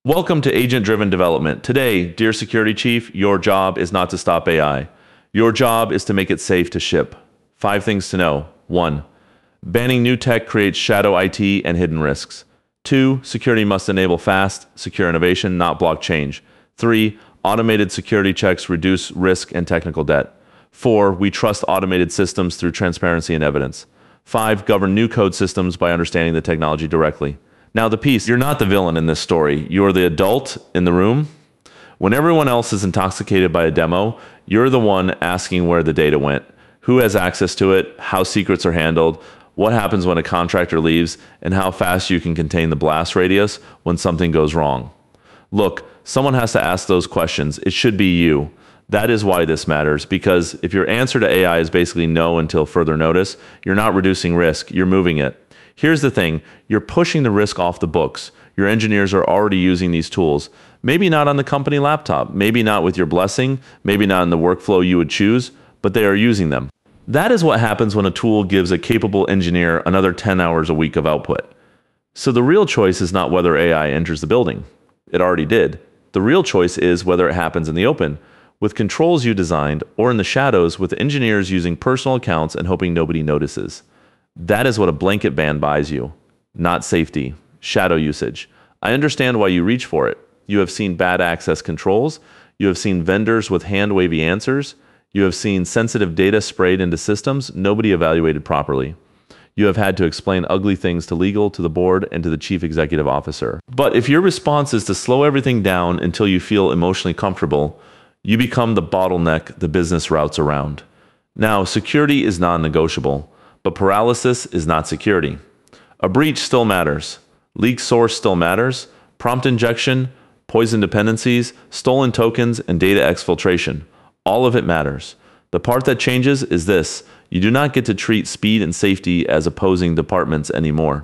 Welcome to Agent-Driven Development. Today, dear Security Chief, your job is not to stop AI. Your job is to make it safe to ship. 5 things to know. 1. Banning new tech creates shadow IT and hidden risks. 2. Security must enable fast, secure innovation, not block change. 3. Automated security checks reduce risk and technical debt. 4. We trust automated systems through transparency and evidence. 5. Govern new code systems by understanding the technology directly. Now the piece, you're not the villain in this story. You're the adult in the room. When everyone else is intoxicated by a demo, you're the one asking where the data went, who has access to it, how secrets are handled, what happens when a contractor leaves, and how fast you can contain the blast radius when something goes wrong. Look, someone has to ask those questions. It should be you. That is why this matters, because if your answer to AI is basically no until further notice, you're not reducing risk, you're moving it. Here's the thing, you're pushing the risk off the books. Your engineers are already using these tools. Maybe not on the company laptop, maybe not with your blessing, maybe not in the workflow you would choose, but they are using them. That is what happens when a tool gives a capable engineer another 10 hours a week of output. So the real choice is not whether AI enters the building. It already did. The real choice is whether it happens in the open, with controls you designed, or in the shadows with engineers using personal accounts and hoping nobody notices. That is what a blanket ban buys you, not safety, shadow usage. I understand why you reach for it. You have seen bad access controls. You have seen vendors with hand-wavy answers. You have seen sensitive data sprayed into systems nobody evaluated properly. You have had to explain ugly things to legal, to the board, and to the chief executive officer. But if your response is to slow everything down until you feel emotionally comfortable, you become the bottleneck the business routes around. Now, security is non-negotiable. But paralysis is not security. A breach still matters. Leak source still matters. Prompt injection, poison dependencies, stolen tokens, and data exfiltration. All of it matters. The part that changes is this. You do not get to treat speed and safety as opposing departments anymore.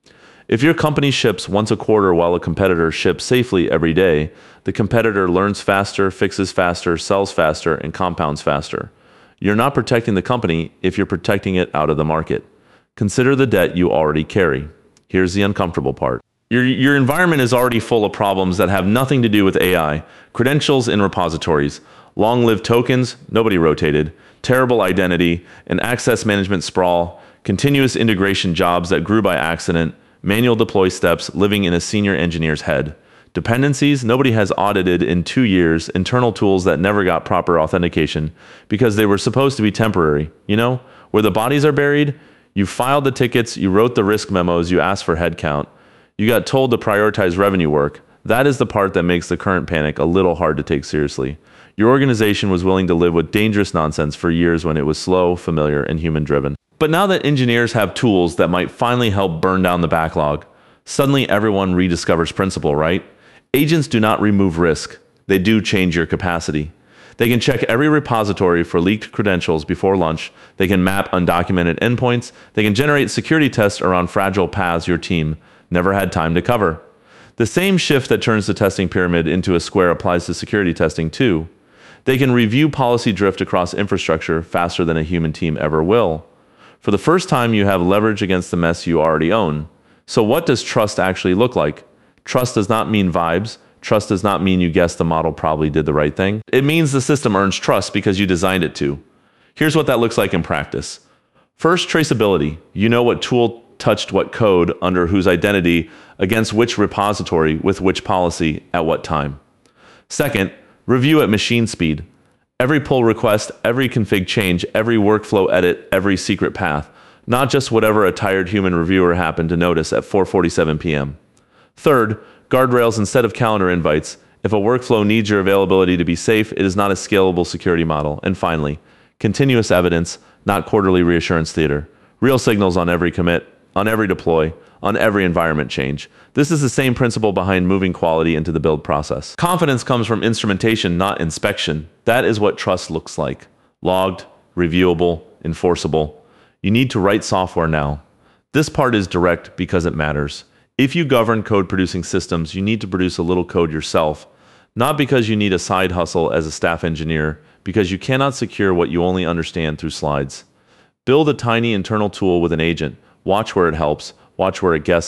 If your company ships once a quarter while a competitor ships safely every day, the competitor learns faster, fixes faster, sells faster, and compounds faster. You're not protecting the company if you're protecting it out of the market. Consider the debt you already carry. Here's the uncomfortable part. Your environment is already full of problems that have nothing to do with AI. Credentials in repositories, long-lived tokens, nobody rotated, terrible identity, and access management sprawl, continuous integration jobs that grew by accident, manual deploy steps living in a senior engineer's head. Dependencies nobody has audited in 2 years, internal tools that never got proper authentication because they were supposed to be temporary. You know, where the bodies are buried, you filed the tickets, you wrote the risk memos, you asked for headcount, you got told to prioritize revenue work. That is the part that makes the current panic a little hard to take seriously. Your organization was willing to live with dangerous nonsense for years when it was slow, familiar, and human-driven. But now that engineers have tools that might finally help burn down the backlog, suddenly everyone rediscovers principle, right? Agents do not remove risk. They do change your capacity. They can check every repository for leaked credentials before lunch. They can map undocumented endpoints. They can generate security tests around fragile paths your team never had time to cover. The same shift that turns the testing pyramid into a square applies to security testing too. They can review policy drift across infrastructure faster than a human team ever will. For the first time, you have leverage against the mess you already own. So what does trust actually look like? Trust does not mean vibes. Trust does not mean you guess the model probably did the right thing. It means the system earns trust because you designed it to. Here's what that looks like in practice. First, traceability. You know what tool touched what code under whose identity against which repository with which policy at what time. Second, review at machine speed. Every pull request, every config change, every workflow edit, every secret path. Not just whatever a tired human reviewer happened to notice at 4:47 p.m. Third, guardrails instead of calendar invites. If a workflow needs your availability to be safe, it is not a scalable security model. And finally, continuous evidence, not quarterly reassurance theater. Real signals on every commit, on every deploy, on every environment change. This is the same principle behind moving quality into the build process. Confidence comes from instrumentation, not inspection. That is what trust looks like. Logged, reviewable, enforceable. You need to write software now. This part is direct because it matters. If you govern code-producing systems, you need to produce a little code yourself, not because you need a side hustle as a staff engineer, because you cannot secure what you only understand through slides. Build a tiny internal tool with an agent. Watch where it helps, watch where it guesses,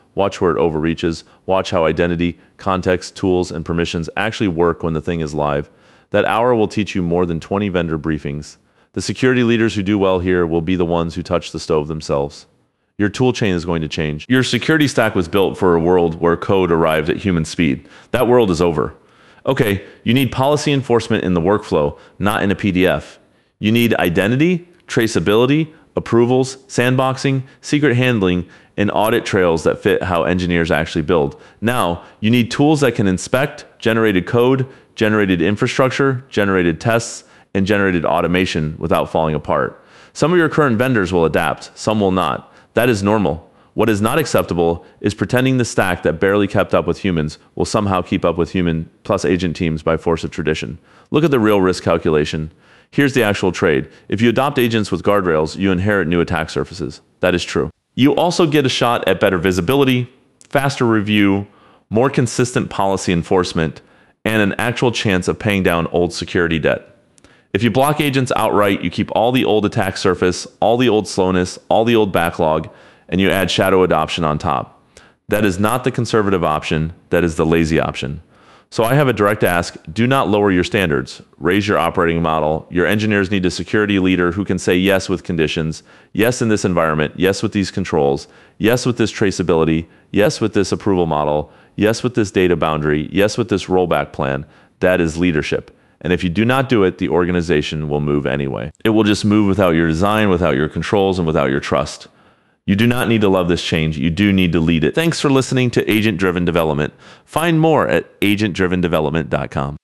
Watch where it overreaches. Watch how identity, context, tools, and permissions actually work when the thing is live. That hour will teach you more than 20 vendor briefings. The security leaders who do well here will be the ones who touch the stove themselves. Your tool chain is going to change. Your security stack was built for a world where code arrived at human speed. That world is over. Okay, you need policy enforcement in the workflow, not in a PDF. You need identity, traceability, approvals, sandboxing, secret handling, and audit trails that fit how engineers actually build. Now, you need tools that can inspect generated code, generated infrastructure, generated tests, and generated automation without falling apart. Some of your current vendors will adapt, some will not. That is normal. What is not acceptable is pretending the stack that barely kept up with humans will somehow keep up with human plus agent teams by force of tradition. Look at the real risk calculation. Here's the actual trade. If you adopt agents with guardrails, you inherit new attack surfaces. That is true. You also get a shot at better visibility, faster review, more consistent policy enforcement, and an actual chance of paying down old security debt. If you block agents outright, you keep all the old attack surface, all the old slowness, all the old backlog, and you add shadow adoption on top. That is not the conservative option, that is the lazy option. So I have a direct ask, do not lower your standards. Raise your operating model. Your engineers need a security leader who can say yes with conditions, yes in this environment, yes with these controls, yes with this traceability, yes with this approval model, yes with this data boundary, yes with this rollback plan. That is leadership. And if you do not do it, the organization will move anyway. It will just move without your design, without your controls, and without your trust. You do not need to love this change. You do need to lead it. Thanks for listening to Agent Driven Development. Find more at agentdrivendevelopment.com.